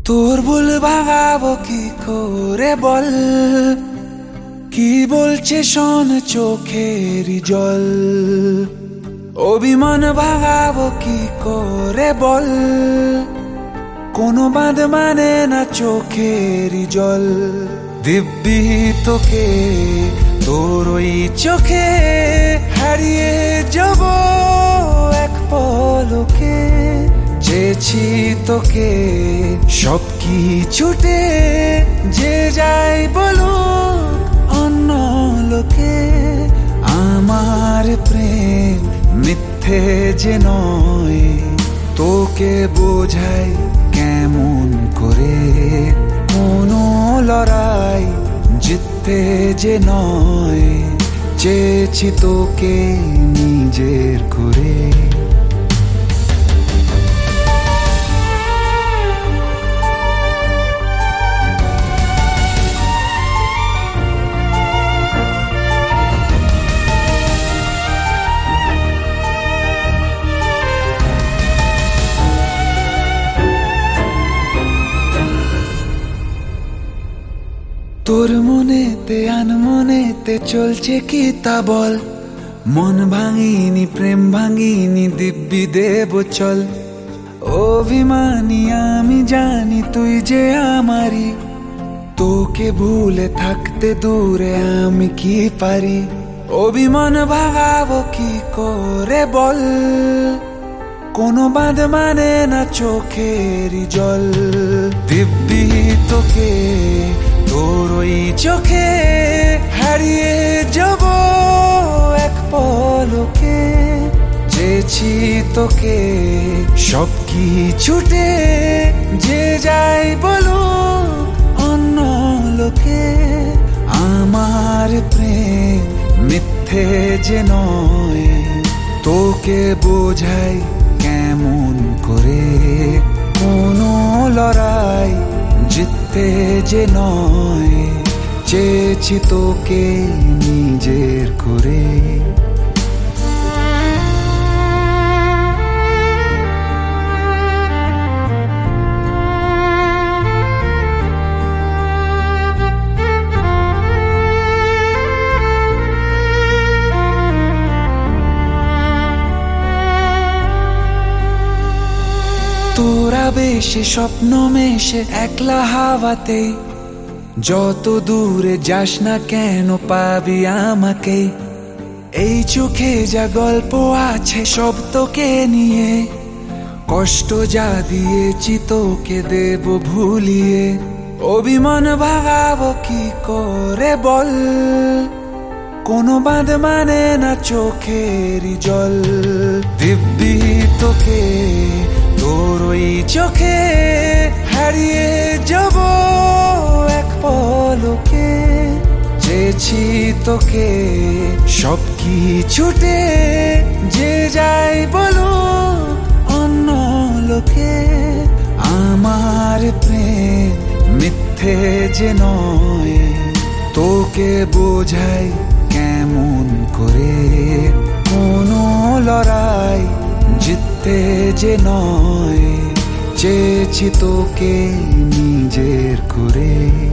তোর ভুল ভাঙাবো কি করে বল, কি বলছে শোন চোখেরই জল। অভিমান ভাঙাবো কি করে বল, কোনো বাঁধ মানে না চোখেরই জল। দিব্যি তোকে তোর ওই চোখে হারিয়ে যাব এক পলকে। চেয়েছি তোকে সব কিছুতে, যে যাই বলুক অন্য লোকে। আমার প্রেম মিথ্যে যে নয়, তোকে বোঝাই কেমন করে। কোনো লড়াই জিততে যে নয়, চেয়েছি তোকে নিজের করে। তোর মনেতে আনমনেতে চলছে কি তা বল। মন ভাঙিনি প্রেম ভাঙিনি দিব্যি দেব চল। অভিমানী আমি জানি তুই যে আমারই, তোকে ভুলে থাকতে দূরে আমি কি পারি। অভিমান ভাঙাবো কি করে বল, কোনো বাঁধ মানে না চোখেরই জল। দিব্যি তোকে তোর ওই চোখে হারিয়ে যাব এক পলকে। চেয়েছি তোকে সব কিছুতে, যে যাই বলুক অন্য লোকে। আমার প্রেম মিথ্যে যে নয়, তোকে বোঝাই কেমন করে। কোনো লড়াই জিততে যে নয়, চেয়েছি তোকে নিজের করে। তোরা বেশে স্বপ্ন মেশে একলা হাওয়াতে, যত দূরে যাস না কেন পাবি আমাকে। এই চোখে যা গল্প আছে সব তোকে নিয়ে, কষ্ট যা দিয়েছি তোকে দেব ভুলিয়ে। অভিমান ভাঙাবো কি করে বল, কোনো বাঁধ মানে না চোখেরই জল। দিব্যি তোকে তোর ওই চোখে হারিয়ে যাব এক পলকে। চেয়েছি তোকে সব কিছুতে, যে যাই বলুক অন্য লোকে। আমার প্রেম মিথ্যে যে নয়, তোকে বোঝাই কেমন করে। কোনো লড়াই জিততে যে নয়, চেয়েছি তোকে নিজের করে।